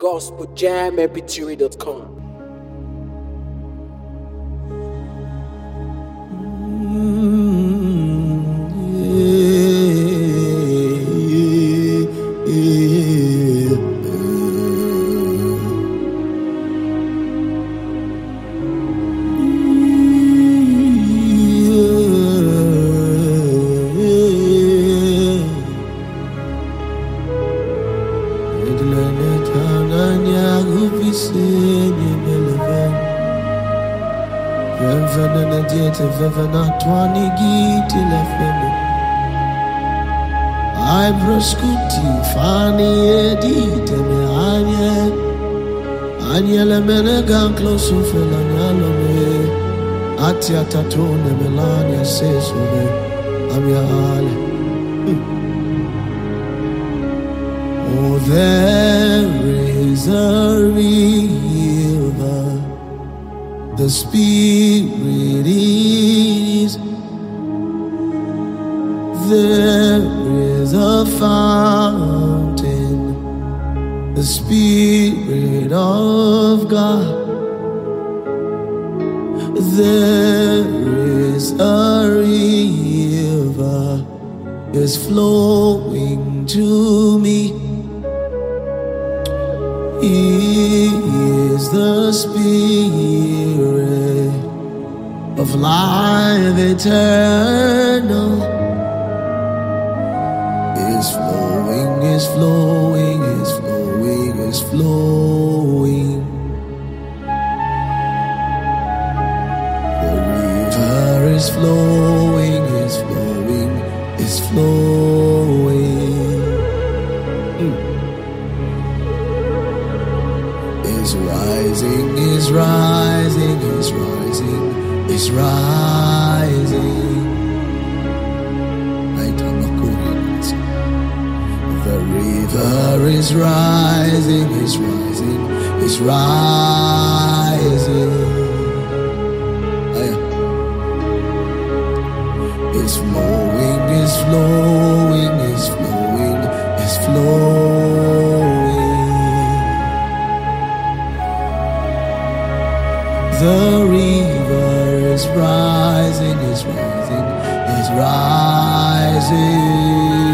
gospeljammpg.com. I proscuti fani edite me anye le menegan close felanyalo me atia tatone melania sesube amiale. Oh, there is a river, the Spirit is. There is a fountain, the Spirit of God. There is a river, is flowing to me. He is the Spirit of life eternal. Is flowing, is flowing, is flowing, is flowing. The river is flowing, is flowing, is flowing. Is rising, is rising, is rising, is rising. The river is rising, is rising, is rising. It's flowing, is flowing, is flowing, is flowing. The river is rising, is rising, is rising.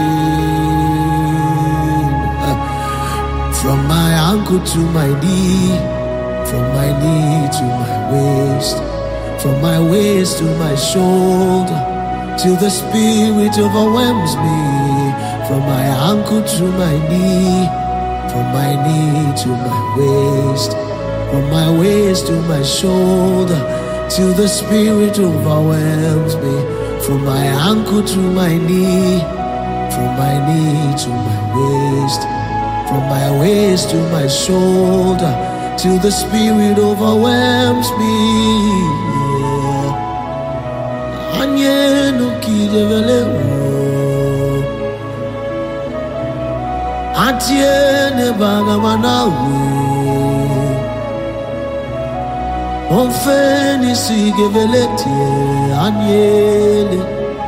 From my ankle to my knee, from my knee to my waist, from my waist to my shoulder, till the Spirit overwhelms me. From my ankle to my knee, from my knee to my waist, from my waist to my shoulder, till the Spirit overwhelms me. From my ankle to my knee, from my knee to my waist, from my waist to my shoulder, till the Spirit overwhelms me. Anye no kijevele wo, atie ne bagamana wo, onfeni sigevele tie anyele,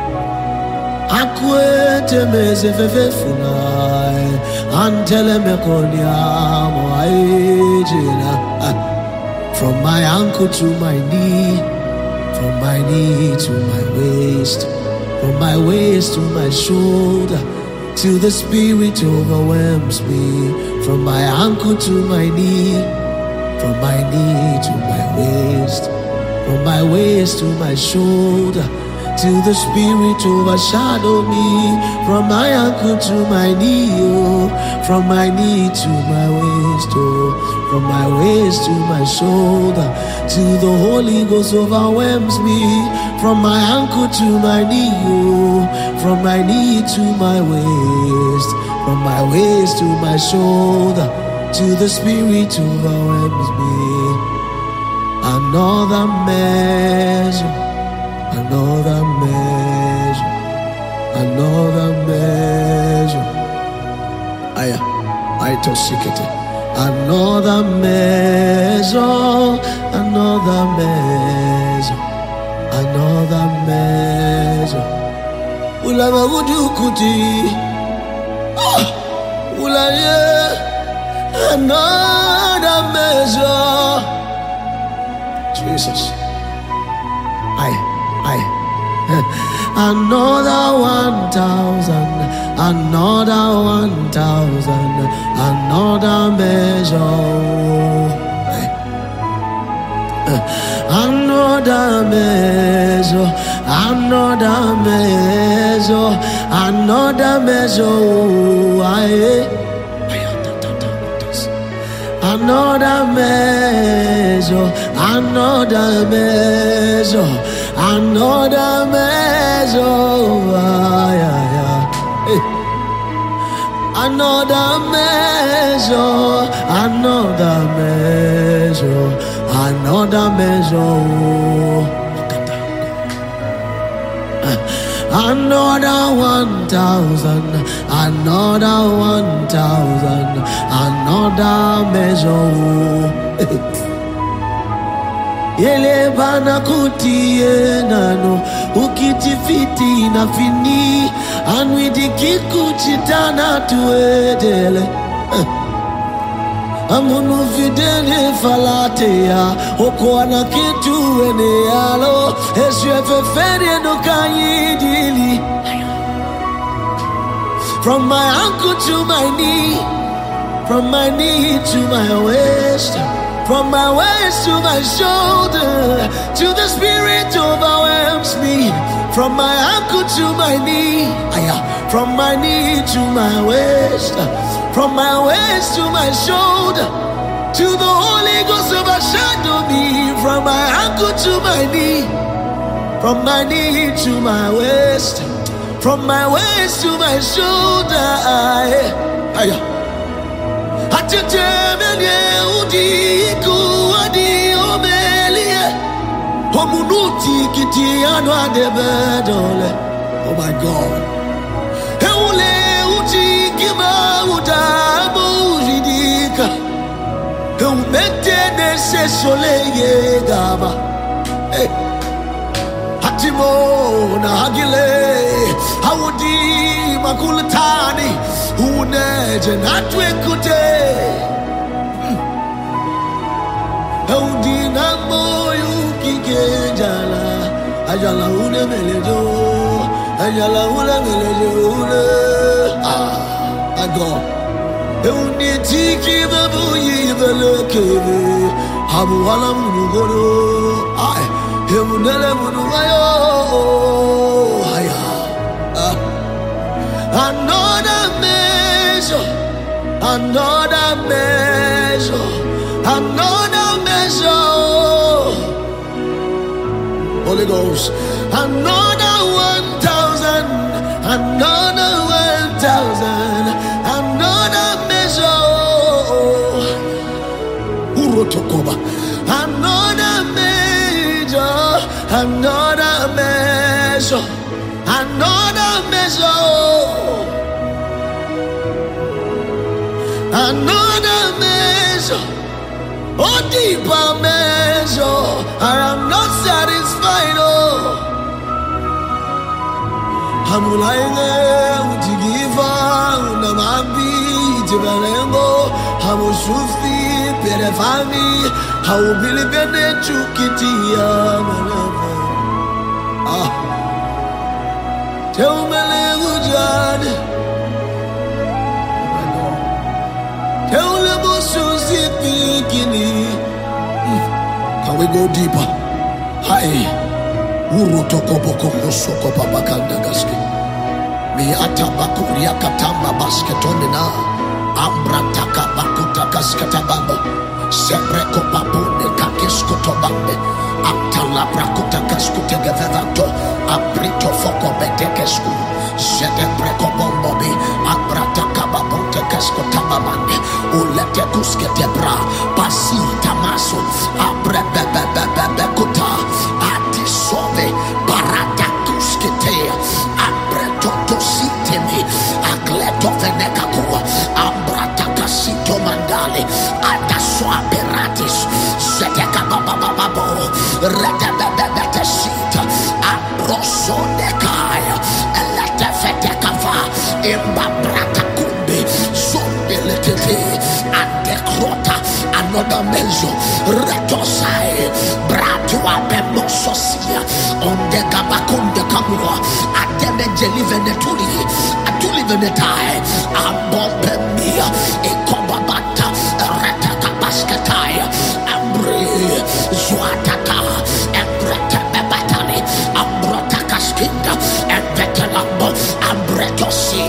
akwete meze fefefunai. Antele me konyamo aijina. From my ankle to my knee, from my knee to my waist, from my waist to my shoulder, till the Spirit overwhelms me. From my ankle to my knee, from my knee to my waist, from my waist to my shoulder, till the Spirit overshadow me. From my ankle to my knee, oh, from my knee to my waist, oh, from my waist to my shoulder, till the Holy Ghost overwhelms me. From my ankle to my knee, oh, from my knee to my waist, from my waist to my shoulder, till the Spirit overwhelms me. Another measure, another measure, another measure. I tossed it. Another measure, another measure, another measure. Ulama wudu kuti, ulaye, another measure. Jesus. Another 1,000, another 1,000, another measure. Another measure, another measure, another measure. Another measure, another measure, another measure. Another measure, another measure, another measure. Another 1,000, another 1,000, another measure. Yele bana kutie nano ukitifiti na fini anwidi kikuchitana tuedele amunu fidele falatea okwana kitu ene alo eswefe fere no kayidili. From my ankle to my knee, from my knee to my waist, from my waist to my shoulder, to the spirit overwhelms me. From my ankle to my knee, from my knee to my waist, from my waist to my shoulder, to the Holy Ghost overshadow me. From my ankle to my knee, from my knee to my waist, from my waist to my shoulder. Oh my God. Hatimo na hagile hawudi makulatani uneje natwekute hawudi na moyo kigenjala ajala une melejo ajala une melejo I go hawudi tiki babu yibelekebe habu wala munugoro Hemunele munuwayo haya. Another measure, another measure, another measure. Holy Ghost, another 1,000, another 1,000, another measure. Urotokoba, another measure, another measure, another measure, another measure, oh deeper measure. I am not satisfied. Oh, I'm lying ujigiva unamambi jibalengo hamushufi perefami haubilibene chukitia malava. Teumele ujane, teule musuzi pikini. Can we go deeper? Hi, uru tokoboko musoko babakanda gaske. Mi atabakuria katamba basketonina. Ambra taka bakuta kaskatabamba. Sempre kopapune kakiskotobambe. Antala brakuta kaskutege vevato. Aprito foko betekesku. Jede preko bombobi. Abrata kababonte kaskotabamande. Ulete kuskete bra. Pasi tamaso. Abrebebebebekuta. Atisove. Barata kuskete. Abreto tositemi. Agleto venekakua. Ambrata kasito mandale. Ataswa peratis. Jede kababababo. Redebebebete sita. Rosonekaya, Eletefetekava, Imbabrata Kumbi, Zombilititi, and the another measure. Retosai, Bratua Bemososia, on the Gabakunde Kamua, Ademe Jelivenetuli, Atulivenetai, Ambopemia, Ekobabata, Retaka Basketai, Ambre, Zuatata, Embreta Bebatali, Ambrota Caskinda, Embetelambo, Ambretosi,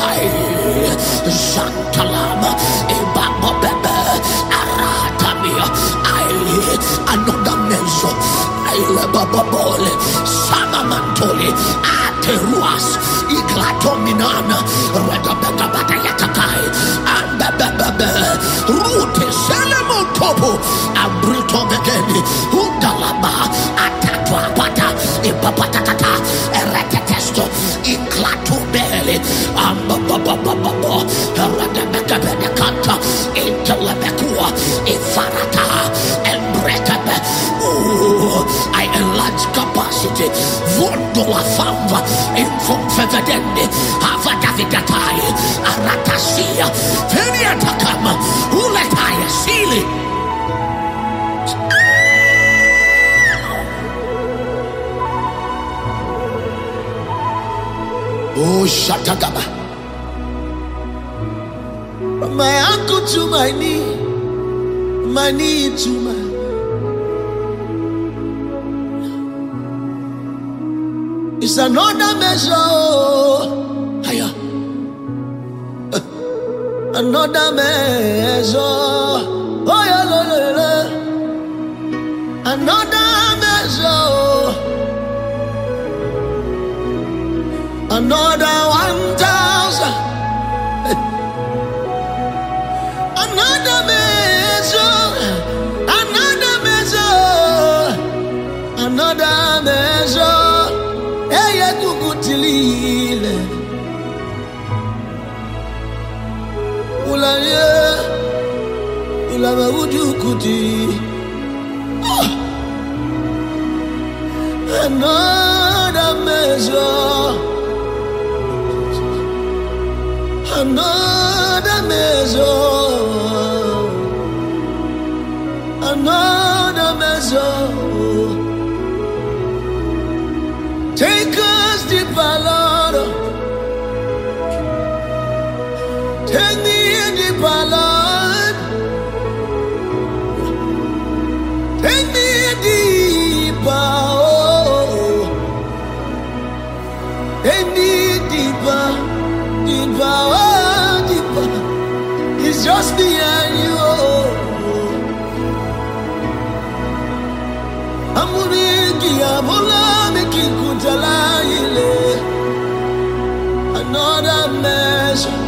Santalama, Ibabo Bebe, Aratamia, another measure, Lebabole, Samamantoli, Ateruas, Iglatominana, Redabagabata Yatakai, and Bebe, Rute Salamon Topo, Abrito Begeni, Udalaba, Atatua Pata, Ipapatakata, Eretetesto, Iglatubele, Ambababababo, Radabagabenekanta, Intelebekua, Ifarata, Embretebe. I enlarge capacity. Vondola famba, infomfevedende, Havadavidatai, Aratasia, Feniatakama, Uletaya Sili. Oh, Shatagaba. From my ankle to my knee to my. It's another measure. Higher. Another measure. Oh, yeah, another measure. Another 1,000. Another measure. Another measure. Another measure. Eye kukutilile ulama ujukuti. Another measure, another measure, another measure. Take us deeper, Lord. Take me deeper, Lord. Take me deeper, oh. Take me deeper, deeper, oh, deeper. It's just me and you, oh. Amuriki, Amola, making Kutalaile. Another measure.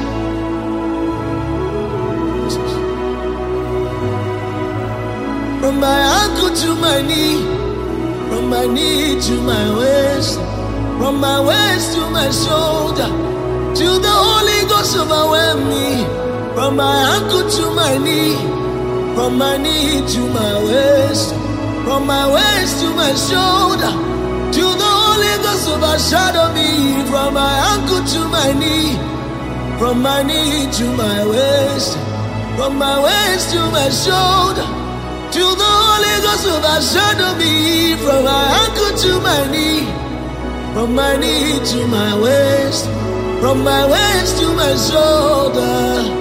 From my ankle to my knee, from my knee to my waist, from my waist to my shoulder, till the Holy Ghost overwhelm me. From my ankle to my knee, from my knee to my waist, from my waist to my shoulder, till the Holy Ghost overshadow me. From my ankle to my knee, from my knee to my waist, from my waist to my shoulder, till the Holy Ghost overshadow me. From my ankle to my knee, from my knee to my waist, from my waist to my shoulder.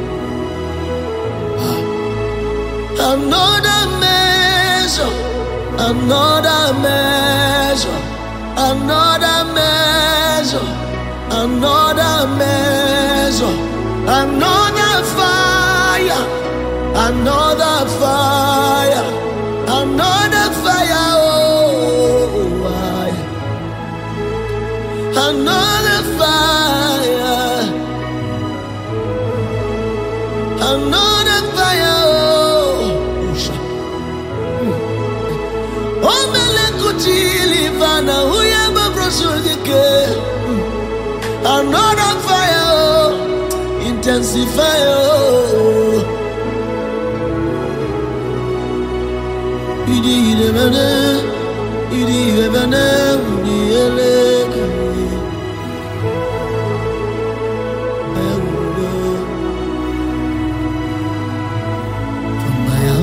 Another measure, another measure, another measure, another measure, another fire, another fire, another fire, oh, another fire, another fire, oh, oh, melekutili vana uyaba prosudike, another fire, oh, intensify, oh. Idi ilevane, udi eleke. From my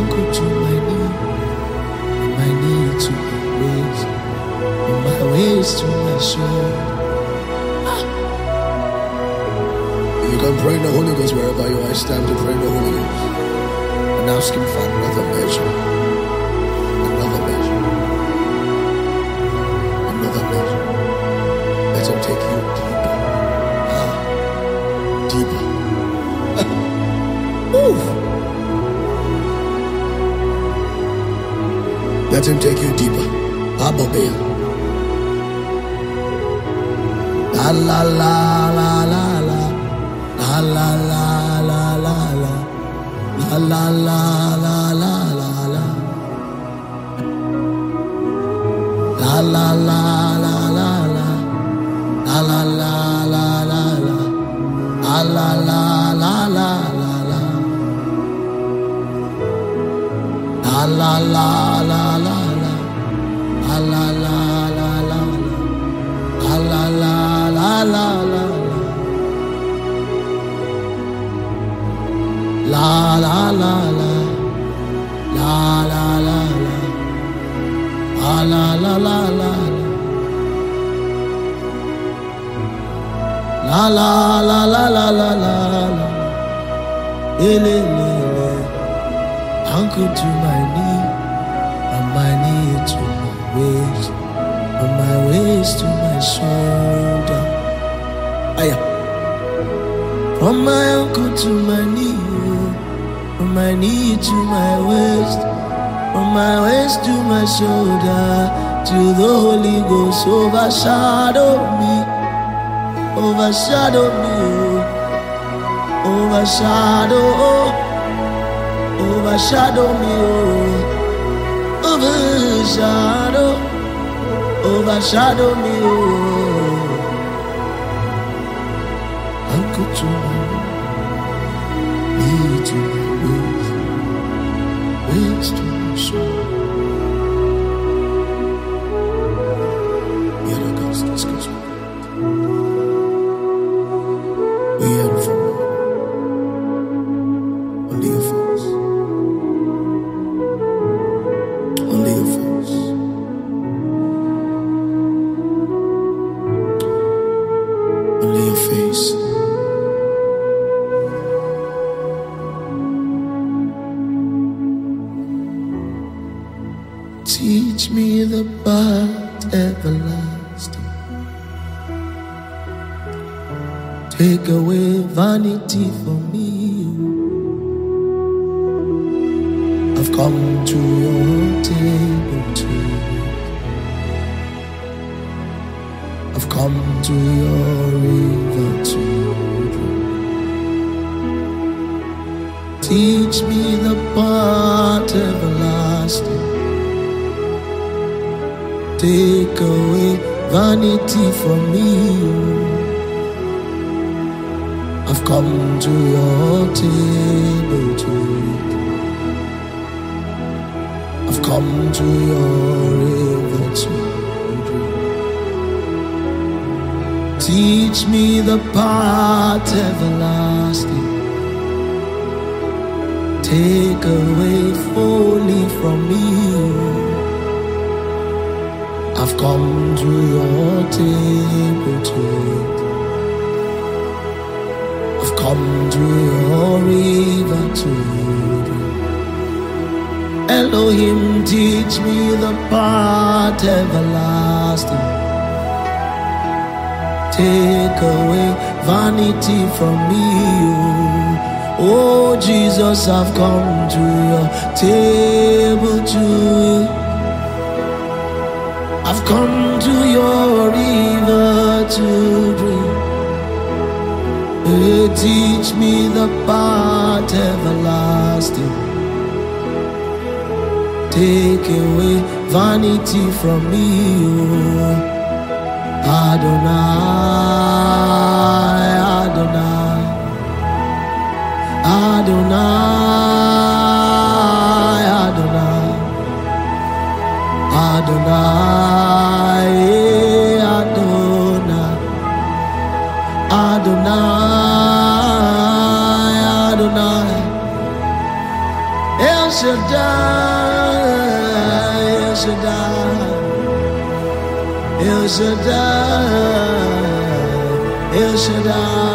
Pray in the Holy Ghost wherever you are. It's time to pray in the Holy Ghost and ask Him for another measure. Another measure. Another measure. Let Him take you deeper. Let Him take you deeper. Abobea. La la la la la la. La la la la la la. La la la la la la la. La la la la la la. La la la la la la. La la la la la la la. La la la la la la. La la la la la la. La la la la la la. La la la la. La la la la. La la la la la. La la la la la la la. Ele ele. Ankle to my knee, and my knee to my waist, and my waist to my shoulder. Aya. From my ankle to my knee, from my knee to my waist, from my waist to my shoulder, till the Holy Ghost overshadow me, overshadow me, overshadow, overshadow me, overshadow, overshadow me, Uncle to my knee to my waist, waist to my shoulder. Yeah, that goes, excuse me. We are from only your face, only your face, only your face. Teach me the path everlasting. Take away vanity from me. I've come to your table to eat. I've come to your river to drink. Teach me the path everlasting. Take away vanity from me. I've come to your table to eat. I've come to your river to drink. Teach me the path everlasting. Take away folly from me. I've come to your table to eat. I've come to your river to drink. Elohim, teach me the path everlasting. Take away vanity from me. Oh Jesus, I've come to your table to eat. I've come to your river to drink. Teach me the path everlasting. Take away vanity from me, Adonai, Adonai, Adonai, Adonai, Adonai, Adonai, Adonai, Adonai, El Shaddai, El Shaddai, El Shaddai, El Shaddai.